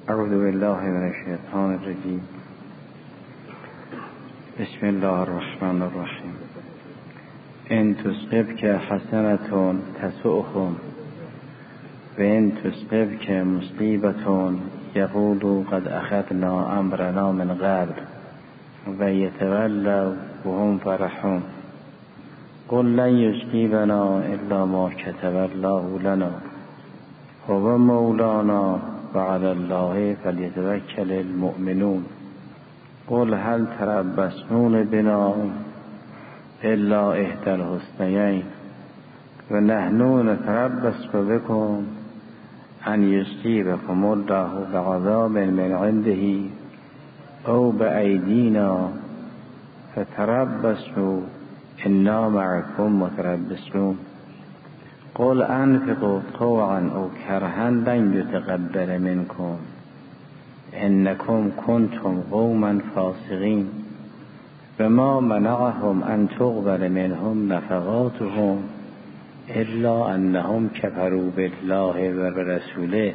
اعوذ بالله من الشیطان الرجیم. بسم الله الرحمن الرحیم. ان تصبک حسنة تسؤهم و ان تصبک مصیبة یقولوا قد اخذنا امرنا من قبل و یتولوا وهم فرحون. قل لن یصیبنا الا ما كتب الله لنا هو مولانا و علی الله فلیتوکل المؤمنون. قل هل تربصون بنا الا احدی الحسنیین و نحن نتربص بكم ان یصیبکم الله بعذاب من عنده او بأیدینا فتربصوا انا معكم متربصون. قل انفقوا طوعا او کرها لن یتقبل منکم انکم کنتم قوما فاسقین و ما منعهم ان تقبل منهم نفقاتهم الا انهم كفروا بالله و برسوله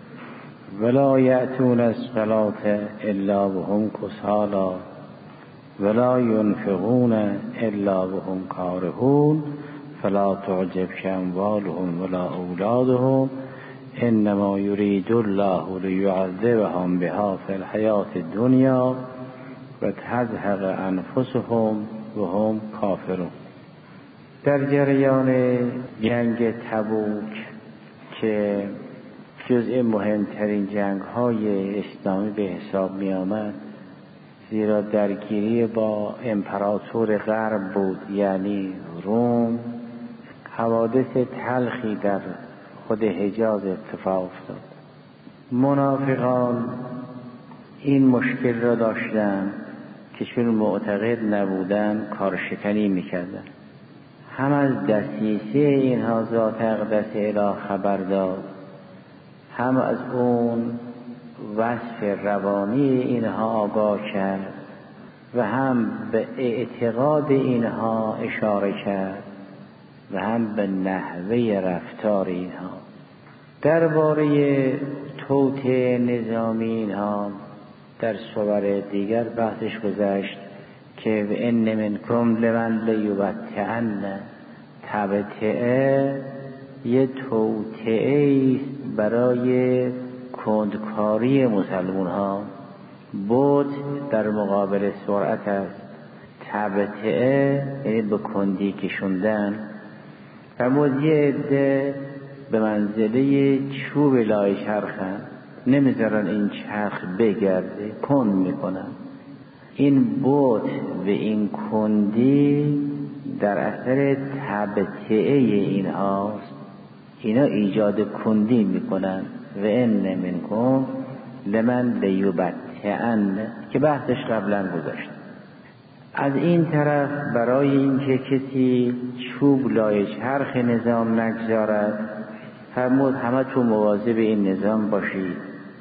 ولا یأتون الصلاة الا وهم کسالی ولا ينفقون الا وهم کارهون فلا تعجبك اموالهم ولا اولادهم انما يريد الله ليعذبهم بها في الحياة الدنيا و تزهق انفسهم وهم کافرون. در جریان جنگ تبوک که جزء مهمترین جنگ های اسلامی به حساب می آمد، زیرا درگیری با امپراتور غرب بود یعنی روم، حوادث تلخی در خود حجاز اتفاق افتاد. منافقان این مشکل را داشتند که چون معتقد نبودن کارشکنی میکردن. هم از دسیسه اینها ذات اقدس اله خبر داد، هم از اون وصف روانی اینها آگاه کرد و هم به اعتقاد اینها اشاره کرد و هم به نحوه رفتار اینها. درباره توطئه نظامی اینها در صور دیگر بحثش گذشت که و ان منکم لمن لیبطئن. تبطئه یه توطئه است برای کندکاری مسلمان ها. بطء در مقابل سرعت است. تبطئه یعنی به کندی کشوندن. فرمود یه عده به منزله چوب لای چرخن، نمیذارن این چرخ بگرده، کند میکنن. این بطء و این کندی در اثر تبطئه اینهاست. اینا ایجاد کندی میکنن. و ان منکم لمن لیبطئن که بحثش قبلا گذاشت. از این طرف برای اینکه کسی چوب لای چرخ نظام نگذارد، فرمود همه تو مواظب این نظام باشید،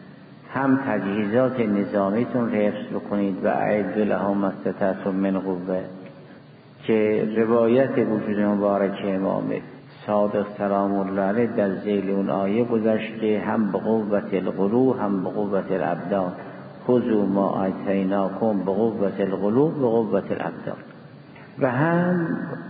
هم تجهیزات نظامیتون حفظ بکنید و اعدوا لهم ما استطعتم من قوة که روایت وجود مبارک امام صادق سلام الله علیه در ذیل اون آیه گذشت که هم به قوت القلوب هم به قوت الابدان، خذوا ما آتیناکم به قوت القلوب و قوت الابدان. و هم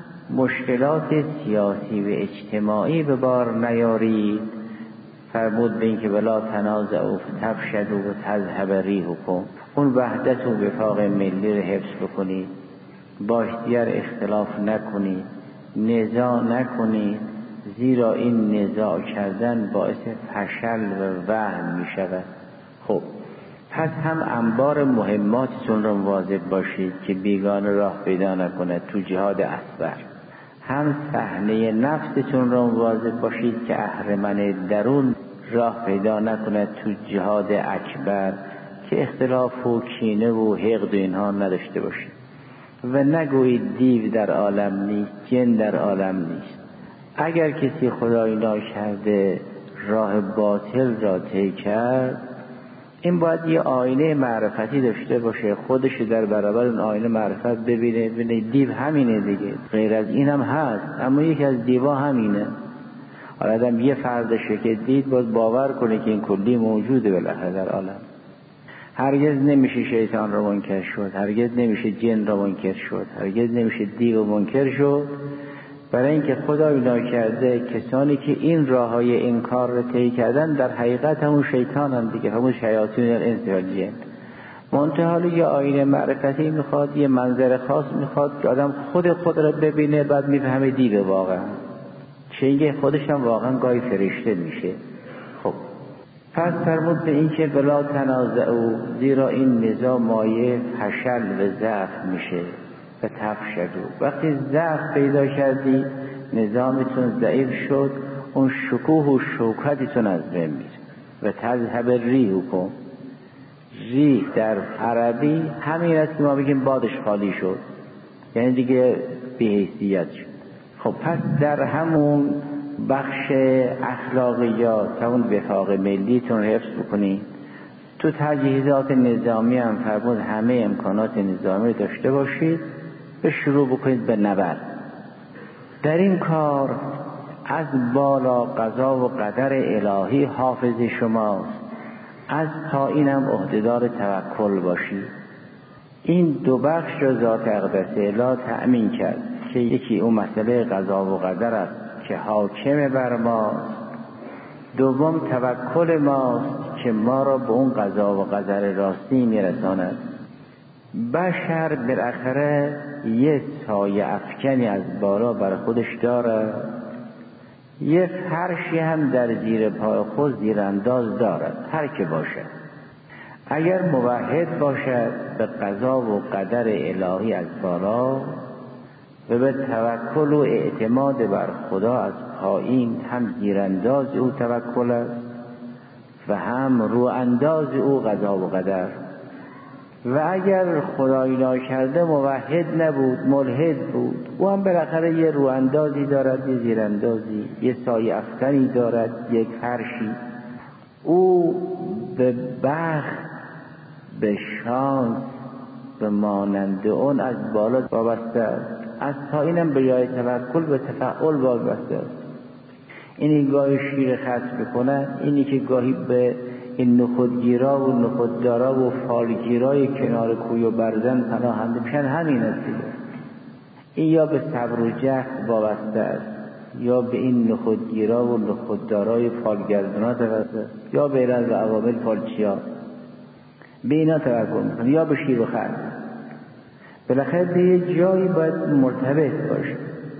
مشکلات سیاسی و اجتماعی به بار نیارید، فرمود به این که ولا تنازعوا فتفشلوا و تذهب ریحکم. اون وحدت و وفاق ملی رو حفظ بکنید، با دیگر اختلاف نکنید، نزاع نکنید، زیرا این نزاع کردن باعث فشل و وهن می شود. خب پس هم انبار مهماتتون رو مواظب باشید که بیگانه راه پیدا نکنه تو جهاد اصغر، هم صحنه نفستون رو مواظب باشید که اهرمن درون راه پیدا نکنه تو جهاد اکبر که اختلاف و کینه و حقد و اینها نداشته باشید. و نگویید دیو در عالم نیست، جن در عالم نیست. اگر کسی خدای ناکرده راه باطل را طی کرد، این باید یه آینه معرفتی داشته باشه، خودش در برابر اون آینه معرفت ببینه دیو همینه دیگه، غیر از این هم هست، اما یکی از دیوا همینه. حالا آدم یه فردشه که دید باید باور کنه که این کلی موجوده بالاخره در عالم. هرگز نمیشه شیطان رو منکر شد، هرگز نمیشه جن رو منکر شد، هرگز نمیشه دیو رو منکر شد، برای اینکه خدا بنا کرده کسانی که این راههای انکار رو طی کردن در حقیقت همون شیطان هم دیگه، همون شیاطین الانس و الجن. منتها یه آینه معرفتی میخواد، یه منظر خاص میخواد که آدم خود رو ببینه، بعد میفهمه دیو واقعا چه خودش هم واقعا گاهی فرشته میشه. خب پس فرمود به این که بلا تنازعوا، زیرا این نزاع مایه فشل و ضعف میشه و تفشلوا. وقتی ضعف پیدا کردی، نظامتون ضعیف شد، اون شکوه و شوکتتون از بین میره. و تذهب ریحکم، ریح در عربی همین است که ما بگیم بادش خالی شد، یعنی دیگه بی‌حیثیت شد. خب پس در همون بخش اخلاقیات، همون وفاق ملیتون حفظ بکنید. تو تجهیزات نظامی هم فرمود همه امکانات نظامی داشته باشید، به شروع بکنید به نبرد. در این کار از بالا قضا و قدر الهی حافظ شماست، از پایینم عهدهدار توکل باشید. این دو بخش را ذات اقدس اله تأمین کرد که یکی اون مسئله قضا و قدر است که حاکم بر ماست، دوم توکل ماست که ما را به اون قضا و قدر راستی میرساند. بشر بالاخره یه سایه افکنی از بالا بر خودش دارد، یه فرشی هم در زیر پای خود زیرانداز دارد. هر که باشد، اگر موحد باشد به قضا و قدر الهی از بالا و به توکل و اعتماد بر خدا از پایین، هم زیرانداز او توکل است و هم رو انداز او قضا و قدر. و اگر خدایی ناکرده موحد نبود، ملحد بود، او هم بالاخره یه رو اندازی دارد، یه زیراندازی، یه سایه افکنی دارد، یک فرشی. او به بخت، به شانس، به مانند اون از بالا وابسته است، از پایینم به جای توکل به تفعل وابسته است. اینی گاهی شیر خط بکنن، اینی که گاهی به این نخودگیرا و نخوددارا و فالگیرای کنار کوی و برزن پناهنده میشن، همین است دیگه. این یا به صبر و جهد وابسته است، یا به این نخودگیرا و نخوددارای فالگردونا توسط، یا به علل و عوامل فالچیا، به اینا توکل میکنه، یا به شیر و خط. بالاخره به یه جایی باید مرتبط باشه.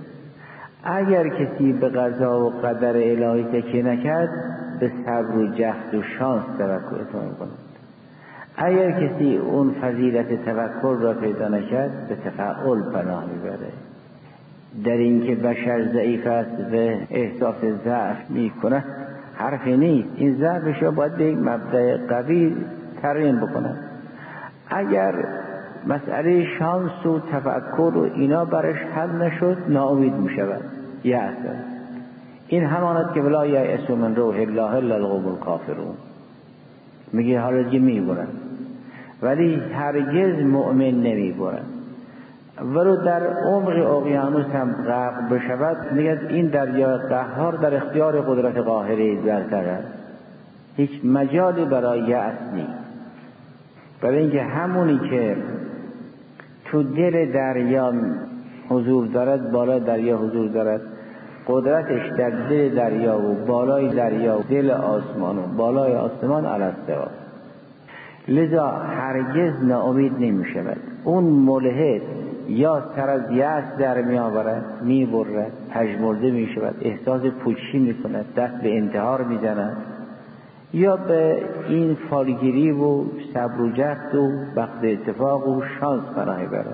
اگر کسی به قضا و قدر الهی تکیه نکرد، به صبر و جهد و شانس توکل کند. اگر کسی اون فضیلت توکل را پیدا نکرد، به تفعل پناه میبره. در این که بشر ضعیف است و احساس ضعف میکنه حرفی نیست. این ضعفش را باید به یک مبدأ قوی ترمیم بکنه. اگر مسئله شانس و تفکر و اینا برش حل نشد، ناامید میشود، یأس. این همانست که ولا یأسوا من روح الله الا القوم الکافرون. میگه حالا دیگه میبرن، ولی هرگز مؤمن نمیبرن. ولو در عمق اقیانوس هم غرق بشود، میگه این دریا قهار در اختیار قدرت قاهره برتر است، هیچ مجالی برای یأس نیست. برای اینکه همونی که تو دل دریا حضور دارد، بالای دریا حضور دارد، قدرتش در دل دریا و بالای دریا و دل آسمان و بالای آسمان الستوا. لذا هرگز ناامید نمی شود. اون ملحد یا سر از یأس در می آورد، می برد، پژمرده می شود، احساس پوچی می کند، دست به انتحار می زند، یا به این فالگیری و صبر و جهد و بخت اتفاق و شانس پناه برد.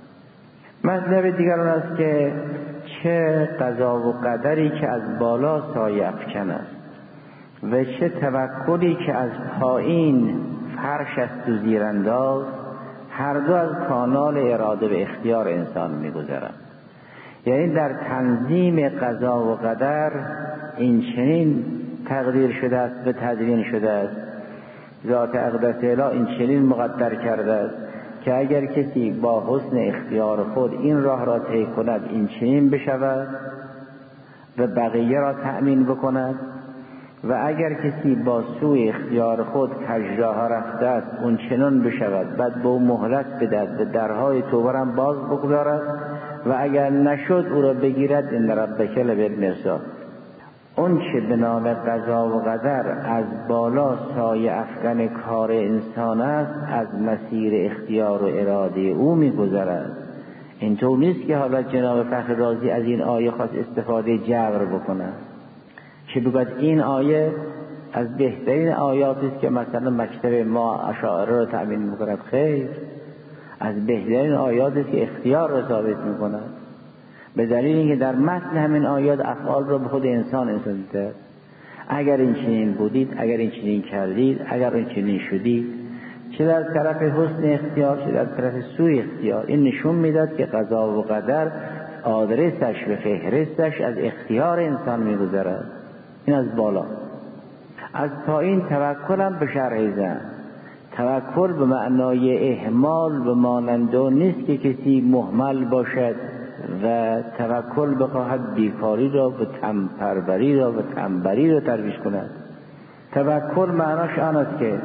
مطلب دیگر اون است که چه قضا و قدری که از بالا سایه افکن است و چه توکلی که از پایین فرش است و زیرانداز، هر دو از کانال اراده و اختیار انسان می‌گذرند. یعنی در تنظیم قضا و قدر این چنین تقدیر شده است و تدوین شده است، ذات اقدس اله این چنین مقدر کرده است که اگر کسی با حسن اختیار خود این راه را طی کند این چنین بشود، و بقیه را تأمین بکند و اگر کسی با سوی اختیار خود کجراه رفته است اون چنان بشود، بعد به او مهلت بدهد و درهای توبه را باز بگذارد و اگر نشد او را بگیرد. ان ربک لبالمرصاد. اون چه به نام قضا و قدر از بالا سایه افکن کار انسان است از مسیر اختیار و اراده او میگذرد. اینطور نیست که حالا جناب فخر رازی از این آیه خواست استفاده جبر بکنه که بگوید این آیه از بهترین آیاتی است که مثلا مکتب ما اشاعره را تأمین میکند. خیر، از بهترین آیاتی است که اختیار را ثابت میکند، به دلیل اینکه در متن همین آیات افعال را به خود انسان میده. اگر این چنین بودید، اگر این چنین کردید، اگر این چنین شدید، چه در طرف حسن اختیار چه در طرف سوء اختیار. این نشون میداد که قضا و قدر آدرسش و فهرستش از اختیار انسان میگذرد. این از بالا. از پایین توکل هم به شرح زن. توکل به معنای اهمال به ماننده نیست که کسی مهمل باشد و توکل بخواهد بیکاری را و تنپروری را و تنبری را ترویج کند. توکل معناش آن است که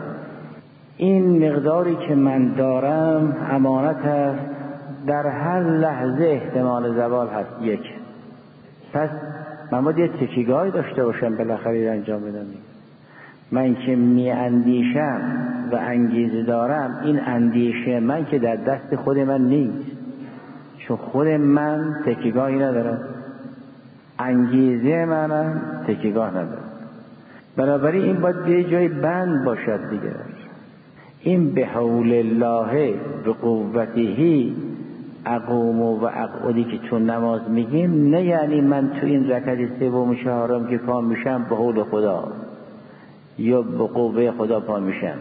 این مقداری که من دارم امانت است، در هر لحظه احتمال زوال هست. یک، پس من باید یه تکیگاهی داشته باشم بالاخره انجام بدم. من که می اندیشم و انگیزه دارم، این اندیشه من که در دست خود من نیست، چون خود من تکیگاهی ندارم، انگیزه منم تکیگاه ندارم. بنابراین این باید به جای بند باشد دیگه. این به حول الله به قوته اقوم و اقعدی که تو نماز میگیم نه یعنی من تو این رکعت سوم چهارم که پا میشم به حول خدا یا به قوه خدا پا میشم.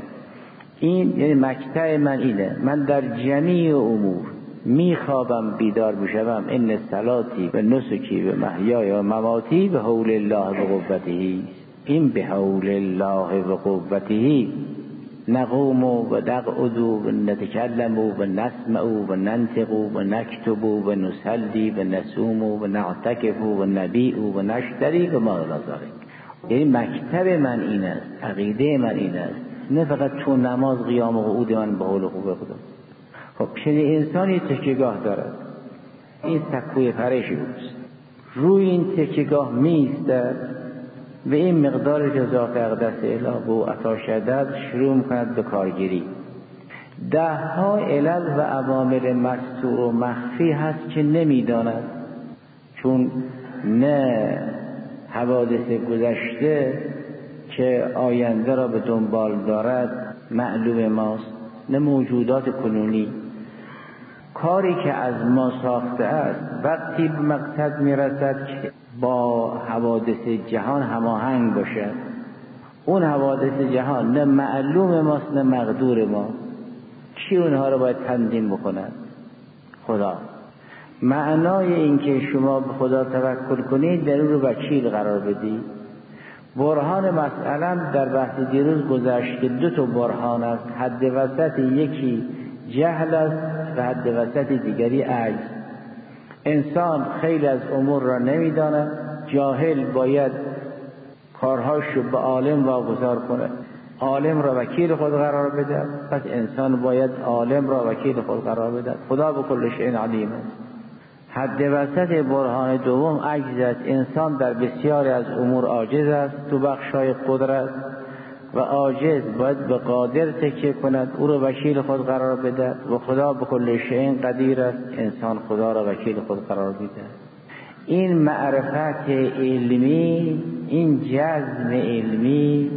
این یعنی مقطع من اینه، من در جمیع امور میخوابم بیدار میشم. این صلاتی و نسکی و محیای و مماتی به حول الله و قوته. این به حول الله و قوته نقوم و نقعد و نتکلم و نسمع و ننطق و نکتب و نصلی و نصوم و نعتکف و نبیع و نشتری و ما ذالک. یعنی مکتب من این است، عقیده من این است، نه فقط تو نماز قیام و قعود من به حول خوبه خدا. خب چنین انسانی تکیگاه دارد، این سکوی پرشی اوست، روی این تکیگاه می‌ایستد و این مقدار که ذات اقدس اله به او عطا شده شروع می‌کند به کارگیری. ده ها علل و عوامل مستور و مخفی هست که نمی‌داند، چون نه حوادث گذشته که آینده را به دنبال دارد معلوم ماست، نه موجودات کنونی. کاری که از ما ساخته است وقتی به مقصد میرسد که با حوادث جهان هماهنگ باشد. اون حوادث جهان نه معلوم ماست نه مقدور ما. کی اونها را باید تنظیم بکند؟ خدا. معنای این که شما به خدا توکل کنید در اون رو وکیل قرار بدید. برهان مسئله در بحث دیروز گذشت که دو تا برهان است، حد وسط یکی جهل است و حد وسط دیگری عجز. انسان خیلی از امور را نمیداند، جاهل باید کارهاش رو به عالم واگذار کنه، عالم را وکیل خود قرار بده، پس انسان باید عالم را وکیل خود قرار بده. خدا به کل شیء علیم است. حد وسط برهان دوم عجز است. انسان در بسیاری از امور عاجز است تو بخشای قدرت و عاجز باید به قادر تکیه کند، او را وکیل خود قرار بده و خدا به کل شیء قدیر است. انسان خدا را وکیل خود قرار بده. این معرفت علمی، این جزم علمی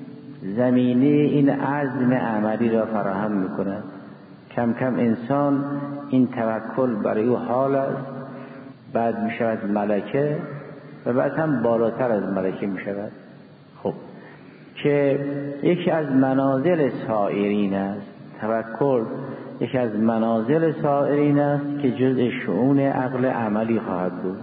زمینه این عزم عملی را فراهم می‌کند. کم کم انسان این توکل برای او حال است، بعد می شود ملکه و بعد هم بالاتر از ملکه می شود. خب که یکی از منازل سائرین است، توکل یکی از منازل سائرین است که جزء شؤون عقل عملی خواهد بود.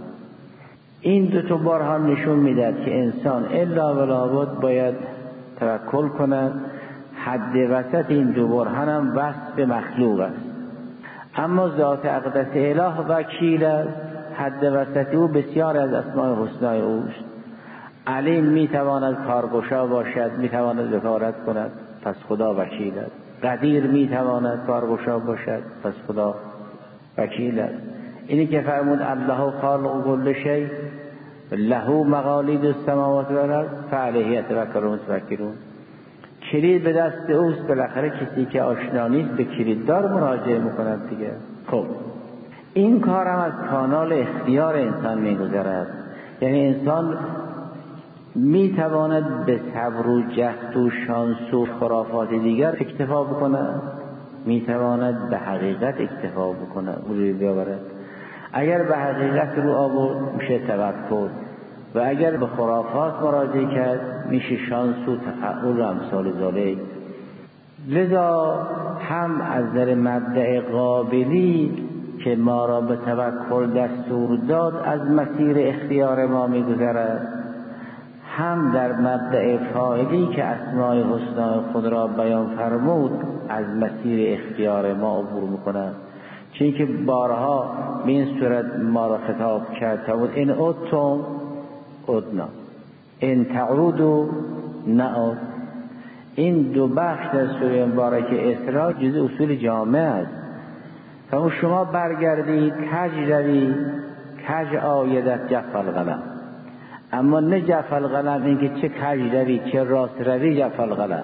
این دو تا برهان نشون میدهد که انسان الا ولابد باید توکل کند. حد وسط این دو برهان هم وصف مخلوق است، اما ذات اقدس اله وکیل است. حد وسطی او بسیار از اسماء حسنای اوست. علیم میتواند کارگشا باشد، میتواند بکارت کند، پس خدا وکیل است. قدیر میتواند کارگشا باشد، پس خدا وکیل است. اینی که فرمود الله خالق کل شیء له مقالید السماوات والارض فعلیه یتوکل المتوکلون. کلید به دست اوست. بالاخره کسی که آشنا نیست به کلیددار مراجعه میکند دیگه. خب این کار هم از کانال اختیار انسان میگذرد. یعنی انسان میتواند به صبر و جهد و شانس و خرافات دیگر اکتفا بکند، میتواند به حقیقت اکتفا بکند، او رو بیاورد. اگر به حقیقت رو آورد میشه توکل، و اگر به خرافات مراجعه کرد میشه شانس و تفعول و امثال ذالک. لذا هم از در مبدأ قابلی که ما را به توکل دستور داد از مسیر اختیار ما میگذرد، هم در مبدأ فاعلی که اسماء حسنا خود را بیان فرمود از مسیر اختیار ما عبور میکنند. چون که بارها به این صورت ما را خطاب کرد تا بود این عدتم عدنا این تعودوا نعود. این دو بخش در سوره مبارکه اسراء جزء اصول جامع است. فرمود شما برگردید، کج روید، کج آیدت جف القلم. اما نه جف القلم این که چه کج روید چه راست روید جف القلم.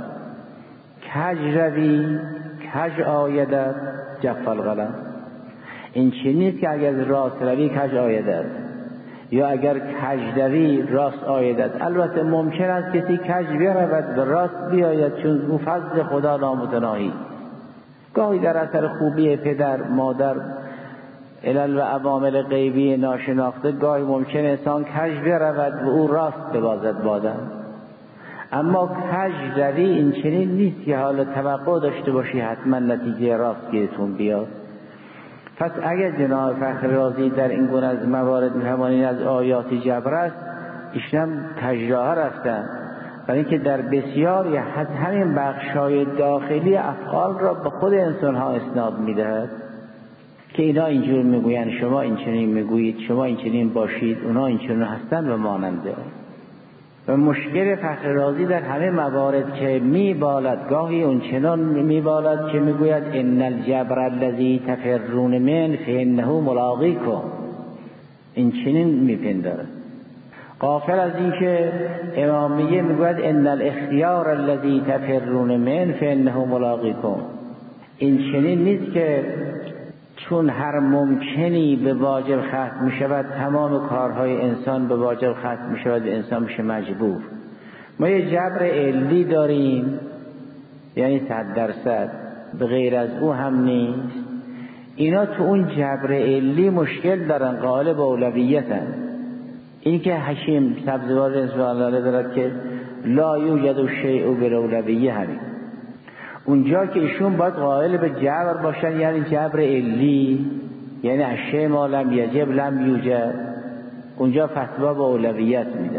کج روید، کج آیدت جف القلم. این چی نیست که اگر راست روی کج آیدت، یا اگر کج روی راست آیدت. البته ممکن است کسی کج برود و راست بیاید، چون او فضل خدا نامتناهی. گاهی در اثر خوبی پدر مادر علل و عوامل غیبی ناشناخته گاهی ممکن انسان کج برود و او راست ببازد بادن. اما کج روی این چنین نیست که حالا توقع داشته باشی حتما نتیجه راست گیرتون بیاد. پس اگر جناب فخر رازی در این گونه از موارد می‌فرمایند از آیات جبر است، ایشون تجراه رفتن، برای اینکه در بسیاری از همین بخش‌های داخلی افعال را به خود انسان‌ها اسناد می‌دهد که اینا اینجور میگویند، شما این چنین میگویید، شما این چنین باشید، اونا این چنین هستند و ماننده. و مشکل فخر رازی در همه موارد که میبالد، گاهی اون چنان میبالد که میگوید ان الجبر الذی تفرون من فانه ملاقیکم. این چنین میپندارد. غافل از این که امامیه میگوید ان الاختیار الذی تفرون من فانه ملاقیکم. این چنین نیست که چون هر ممکنی به واجب ختم می شود تمام کارهای انسان به واجب ختم می شود و انسان میشه مجبور. ما یه جبر علی داریم، یعنی 100%، به غیر از او هم نیست. اینا تو اون جبر علی مشکل دارن، قائل به اولویتن. این که حکیم سبزوار رضوان الله دارد که لا یوجد شیء بالاولویه، همین اونجا که ایشون باید قائل به جبر باشن، یعنی جبر علی، یعنی اشیاء ما لم یجب لم یوجد، اونجا فتوا به اولویت میده.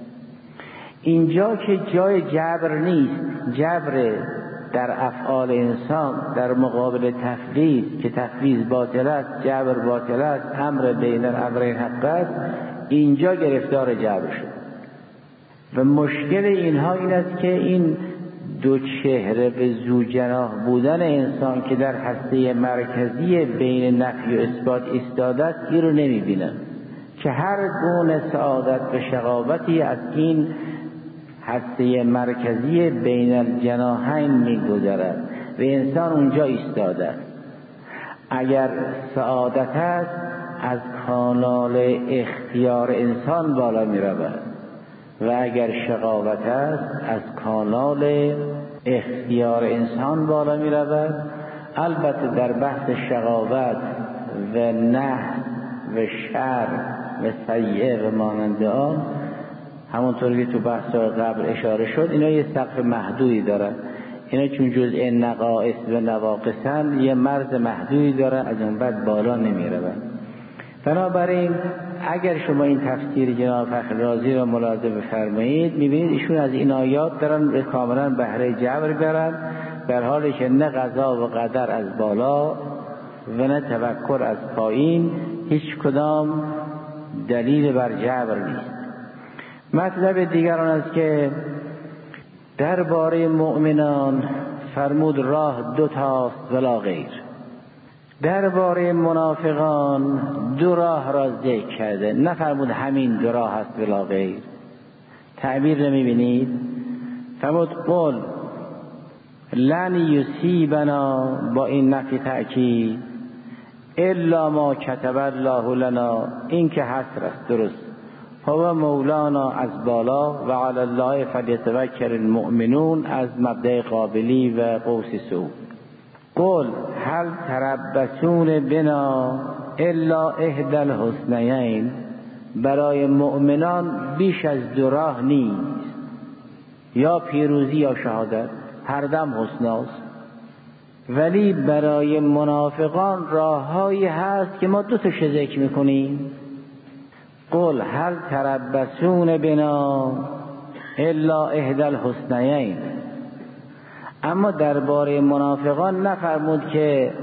اینجا که جای جبر نیست، جبر در افعال انسان در مقابل تفویض که تفویض باطل است، جبر باطل است، امر بین الامرین حق است، اینجا گرفتار جبر شد. و مشکل اینها این است که این دو چهره به ذو جناح بودن انسان که در هسته مرکزی بین نفی و اثبات ایستاده است، این رو نمی‌بینن که هر گونه سعادت و شقاوتی از این هسته مرکزی بین الجناحین می‌گذرد و انسان اونجا ایستاده است. اگر سعادت است از کانال اختیار انسان بالا می‌رود و اگر شقاوت است از کانال اختیار انسان بالا می رود. البته در بحث شقاوت و نحس و شر و سیئه و مانند آن، همونطوری که تو بحث قبل اشاره شد، اینا یه سقف محدودی دارن. اینا چون جزء نقائص و نواقصن یه مرز محدودی دارن، از اون بعد بالا نمی رود. بنابراین اگر شما این تفسیر جناب فخر رازی را ملاحظه بفرمایید، میبینید ایشون از این آیات دارن کاملا بهره جبر برن، در حالی که نه قضا و قدر از بالا و نه توکل از پایین هیچ کدام دلیل بر جبر نیست. مطلب دیگر آن است که درباره مؤمنان فرمود راه دو تاست ولا غیر. درباره منافقان دو راه را ذکر کرده، نفرمود همین دو راه است ولا غیر. تعبیر نمیبینید؟ فرمود قل لن یصیبنا، با این نفی تأکید، الا ما کتب الله لنا، این که حصر است، درست، هو مولانا از بالا و علی الله فلیتوکل المؤمنون از مبدأ قابلی و قوس سعود. قل هل تربصون بنا الا احدی الحسنیین، برای مؤمنان بیش از دو راه نیست، یا پیروزی یا شهادت، هر دم حسناست. ولی برای منافقان راههایی هست که ما دو تاش ذکر میکنیم. قل هل تربصون بنا الا احدی الحسنیین. اما درباره منافقان نفرمود که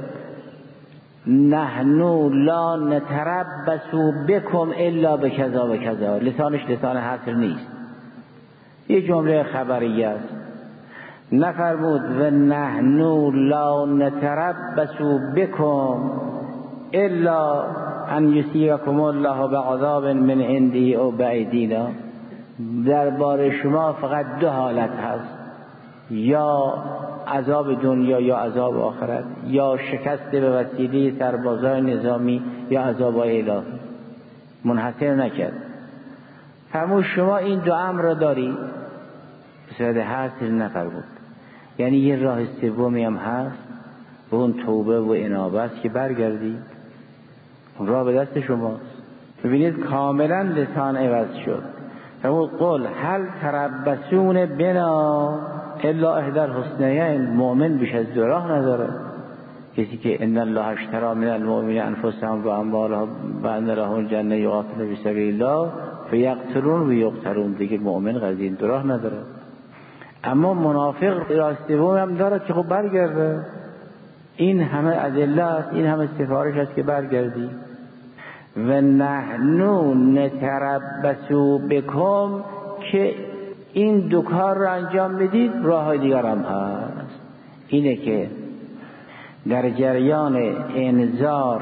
نحنو لا نتربص بکم الا بکذا و کذا، لسانش لسان حصر نیست، یه جمله خبریه است. نفرمود و نحنو لا نتربص بکم الا ان یصیبکم الله بعذاب من عنده او بایدینا. درباره شما فقط دو حالت هست، یا عذاب دنیا یا عذاب آخرت، یا شکست به وسیله سربازای نظامی یا عذاب الهی. منحصر نکرد. فرمود شما این دو امر را داری، به صورت حاصل نفرمود. یعنی یه راه سومی هم هست، و اون توبه و انابه است که برگردی، اون راه به دست شماست. ببینید کاملا لسان عوض شد. فرمود قل هل تربصون بنا الا احدی الحسنیین. مؤمن بیش از دو راه نداره. کسی که ان الله اشتری من المؤمنین انفسهم و اموالهم و ان لهم الجنه یقاتلون فی سبیل الله فیقتلون و یقتلون، دیگه مؤمن قضیه دو راه نداره. اما منافق راه سوم هم داره که خب برگرده. این همه ادله است، این همه سفارش است که برگردی. و نحنو نتربص بکم، که این دو کار را انجام بدید. راه های دیگر هم هست، اینه که در جریان انذار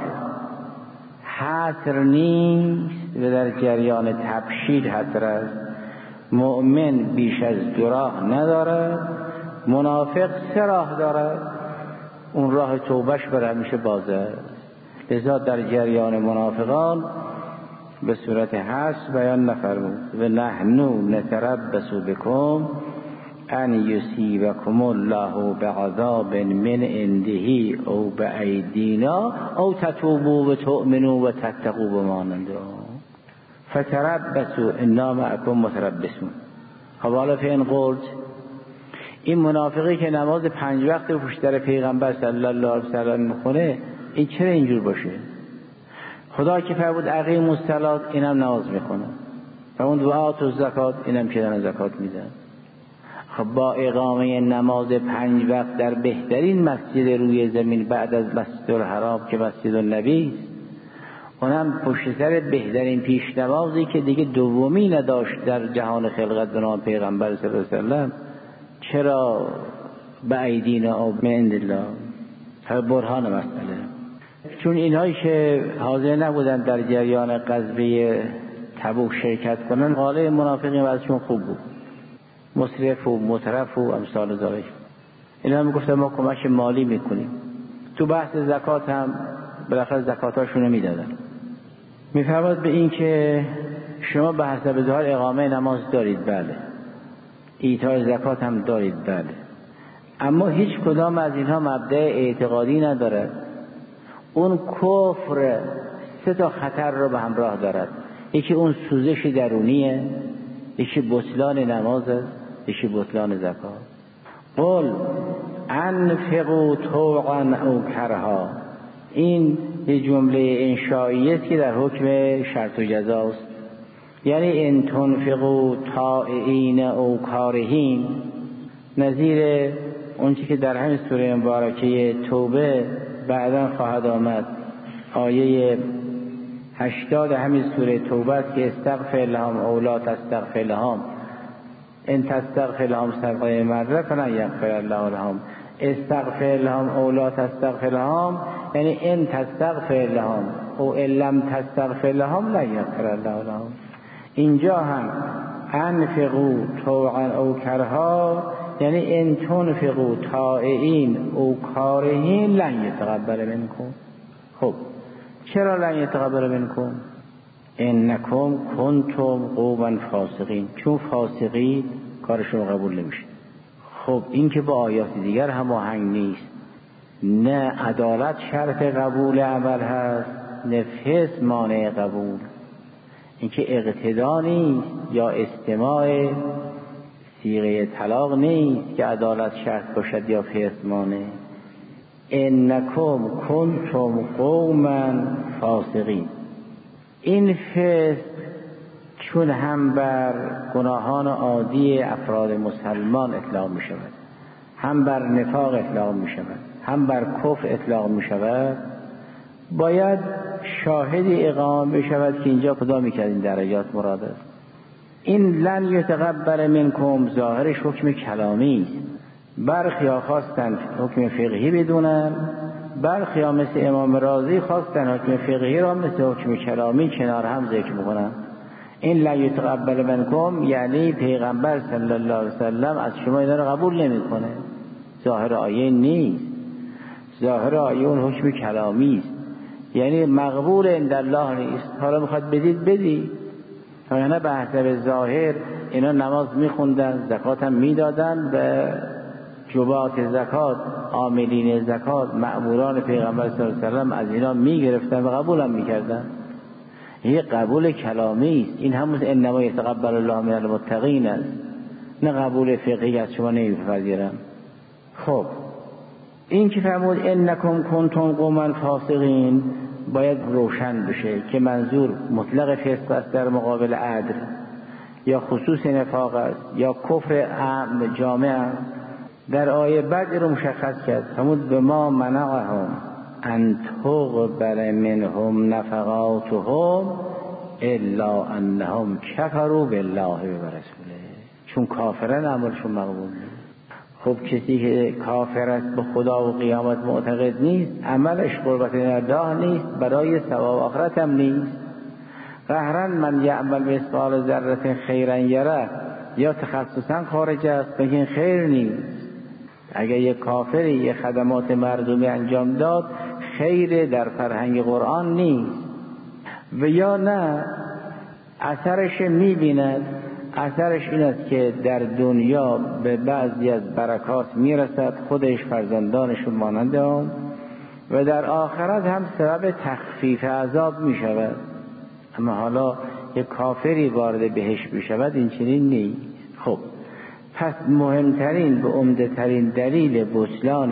حصر نیست و در جریان تبشیر حصر است. مؤمن بیش از دو راه نداره، منافق سه راه داره، اون راه توبهش بر همیشه بازه است. لذا در جریان منافقان به صورت حصر بیان نفرمود و نحنو نتربص بکم ان یصیبکم الله بعذاب من عنده او بایدینا او تتوبوا و تؤمنوا و تتقوا بمانند فتربصوا انا معکم متربصون. حوالا فین قلت، این منافقی که نماز 5 وقت رو پشت در پیغمبر صلی الله علیه و سلم میخونه، این چرا اینجور باشه؟ خدا که فرمود اقیموا الصلاة، اینم نماز میخونه. فرمود و آتوا الزکات، اینم که دارن زکات میدن. خب با اقامه نماز 5 وقت در بهترین مسجد روی زمین بعد از مسجد الحرام که مسجد النبی است، اونم پشت سر بهترین پیش نمازی که دیگه دومی نداشت در جهان خلقت به نام پیغمبر صلی الله علیه و سلم، چرا بایدینا او من عند الله؟ برهان مسئله. چون اینهایی که حاضر نبودن در جریان غزوه تبوک شرکت کنن، حاله منافقین وضعشون خوب بود، مصرف و مترف و امثال ذالک. اینا میگفتن ما کمک مالی میکنیم. تو بحث زکات هم بالاخره زکاتاشونو میدادن. میفرماد به این که شما به حسب ظاهر اقامه نماز دارید، بله، ایتای زکات هم دارید، بله، اما هیچ کدام از اینها مبدأ اعتقادی نداره. اون کفر 3 تا خطر رو به همراه دارد. یکی اون سوزش درونیه، یکی بطلان نماز است، یکی بطلان زکات. قل انفقوا طوعا او کرها، این یه جمله انشائیه است که در حکم شرط و جزاست. یعنی ان تنفقوا طائعین او کارهین، نظیر اون چی که در همین سوره مبارکه توبه بعداً خواهد آمد، آیه 80 همین سوره توبه است که استغفر لهم او لا تستغفر لهم ان تستغفر لهم 70 مرة فلن یغفر الله لهم. استغفر لهم او لا تستغفر لهم یعنی ان تستغفر لهم او ان لم تستغفر لهم لا یغفر الله لهم. اینجا هم انفقوا طوعا او کرها یعنی ان تنفقوا طائعین او کارهین لن یتقبل منکم. خب چرا لن یتقبل منکم؟ انکم کنتم قوما فاسقین، چون فاسقین کار شما قبول نمیشه. خب این که با آیات دیگر هماهنگ نیست. نه عدالت شرط قبول عمل هست، نه فسق مانع قبول. این که اقتدا نیست یا استماع صیغه طلاق نیست که عدالت شرط باشد یا فسق مانع. انکم کنتم قوما فاسقین، این فسق چون هم بر گناهان عادی افراد مسلمان اطلاق می شود، هم بر نفاق اطلاق می شود، هم بر کفر اطلاق می شود، باید شاهدی اقامه بشود که اینجا کدامی که این درجات مراد است. این لن یتقبل منکم ظاهرش حکم کلامی است. برخیا خواستن حکم فقهی بدونن، برخیا مثل امام رازی خواستن حکم فقهی را مثل حکم کلامی کنار هم ذکر بکنن. این لا یتقبل منکم یعنی پیغمبر صلی الله علیه وسلم از شما اینا را قبول نمیکنه. ظاهر آیه نیست، ظاهر آیه اون حکم کلامی است، یعنی مقبول عند الله نیست. حالا میخواد بدید بدید، یعنی به حسب ظاهر اینا نماز میخوندن، زکات هم میدادن، به جبات زکات عاملین زکات مأموران پیغمبر صلی الله علیه وسلم از اینا میگرفتن و قبول هم میکردن. یه قبول کلامی است. این همون انما یتقبل الله من المتقین است، نه قبول فقهی از شما نمیپذیرم. خب این که فرمود انکم کنتم قوما فاسقین باید روشن بشه که منظور مطلق فسق است در مقابل عدل، یا خصوص نفاق است، یا کفر عام جامع است. در آیه بعد رو مشخص کرد، فرمود به ما منعهم ان تقبل منهم نفقاتهم الا انهم کفروا بالله و رسوله. چون کافرن عملشون مقبول نیست. خب کسی که کافر است به خدا و قیامت معتقد نیست، عملش قربت الله نیست، برای ثواب آخرت هم نیست. قهرا من یعمل مثقال ذره خیرا یره، یا تخصصا خارج است بگین خیر نیست. اگر یک کافری یک خدمات مردمی انجام داد خیر در فرهنگ قرآن نیست، و یا نه اثرش میبیند. اثرش این است که در دنیا به بعضی از برکات میرسد، خودش فرزندانشون مانند هم، و در آخرت هم سبب تخفیف عذاب میشود. اما حالا یک کافری وارد بهشت بشود این چنین نیست. خب پس مهمترین و عمده ترین دلیل بطلان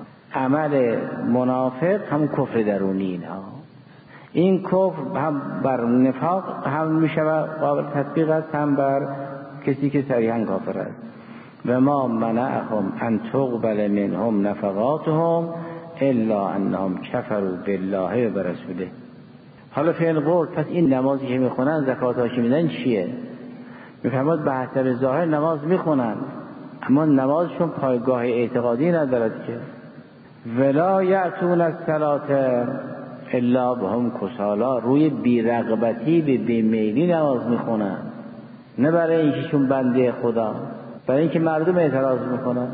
عمل منافق هم کفر درونی اینها. این کفر هم بر نفاق هم می شود قابل تطبیق است، هم بر کسی که صریحا کافر است. و ما منعهم ان تقبل منهم نفقاتهم الا انهم کفروا بالله و رسوله. حالا فعل قول، پس این نمازی که میخونن زکات‌هاش که میدن چیه؟ میفرماد به حسب ظاهر نماز میخونن، اما نمازشون پایگاه اعتقادی ندارد که. ولا یأتون الصلاة الا بهم کسالا، روی بی‌رغبتی به بیمیلی نماز میخونن، نه برای اینکه چون بنده خدا، برای اینکه مردم اعتراض میکنن.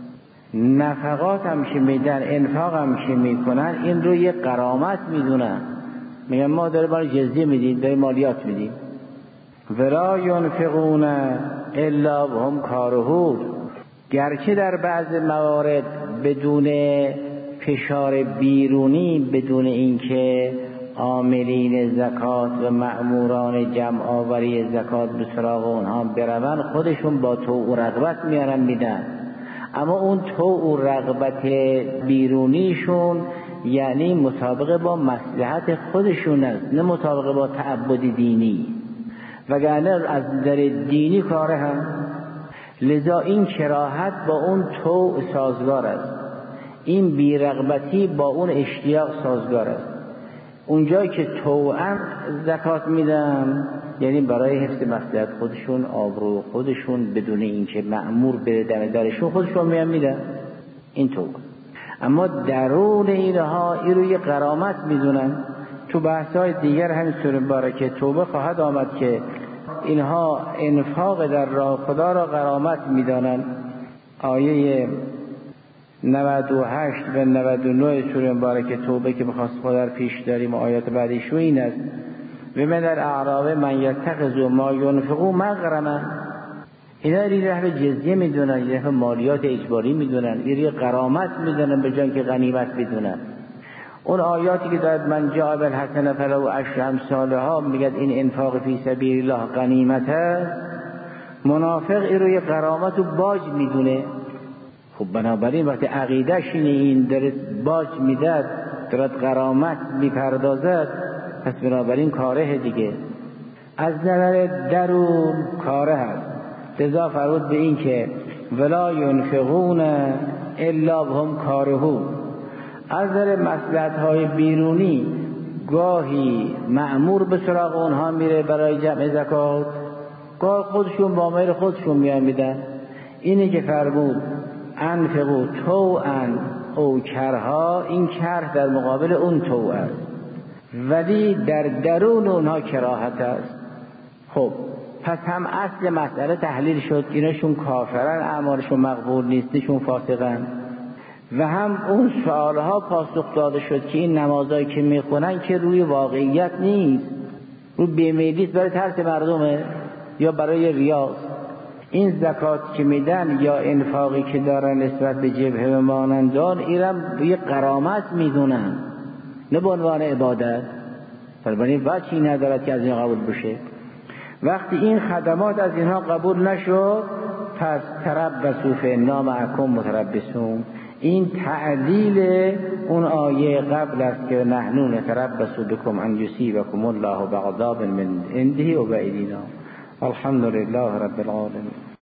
نفقات هم که میدن، انفاق هم که میکنن، این رو یه غرامت میدونن، میگن ما داره برای جزیه میدیم، داره مالیات میدیم. ولا ینفقون الا وهم کارهون، گرچه در بعض موارد بدون فشار بیرونی، بدون اینکه عاملین زکات و مأموران جمع آوری زکات به سراغ اونها برون، خودشون با طوع و رغبت میارن میدن. اما اون طوع و رغبت بیرونیشون یعنی مطابق با مصلحت خودشون است، نه مطابق با تعبد دینی، وگرنه از نظر دینی کاره هم. لذا این کراهت با اون طوع سازگار است، این بیرغبتی با اون اشتیاق سازگار است. اونجایی که طوعا زکات میدن یعنی برای حفظ مصلحت خودشون، آبرو خودشون، بدون اینکه مأمور بره دم درشون خودشون میدن، این طوع. اما درون اینها این رو یه غرامت میدونن. تو بحث‌های دیگر همین سوره مبارکه توبه خواهد آمد که اینها انفاق در راه خدا را غرامت میدانن. آیه 98 و 99 سوره مبارکه توبه که بخواست خدا در پیش داریم و آیات بعدیش این است: و من الاعراب من یتخذ ما ینفقوا مغرما. اینا راه جزیه میدونن، راه مالیات اجباری میدونن، راه غرامت میدونن به جای که غنیمت میدونن. اون آیاتی که داد من جاء بالحسنة فله عشر امثالها میگه این انفاق فی سبیل الله غنیمته، منافق این رو یه غرامت و باج میدونه. خب بنابراین وقتی عقیدهش این داره باج میداد، داره غرامت میپردازد، پس بنابراین کاره دیگه. از نظر درون کاره هست. لذا فرمود به این که ولا ینفقون الا وهم کارهون. از نظر مصلحت‌های بیرونی گاهی مأمور به سراغ اونها میره برای جمع زکات، گاه خودشون با میل خودشون میدن. اینه که فرمود انفقوا طوعا او کرها، این کره در مقابل اون طوع است، ولی در درون اونها کراهت است. خب پس هم اصل مسئله تحلیل شد، ایناشون کافرن، اعمالشون مقبول نیستشون فاسقن، و هم اون سوالها پاسخ داده شد که این نمازایی که میخونن که روی واقعیت نیست، روی بیمیلیست، برای ترس مردمه یا برای ریاست. این زکات که میدن یا انفاقی که دارن نسبت به جبهه و مانندان، ایرم یه غرامت میدونن، نه به عنوان عبادت. بنابراین وجهی ندارد که از این قبول بشه. وقتی این خدمات از اینها قبول نشد، پس تربصوا فإنا معکم متربصون. این تعدیل اون آیه قبل است که نحن نتربص بكم ان یصیبکم الله بعذاب من عنده و بأیدینا. الحمد لله رب العالمین.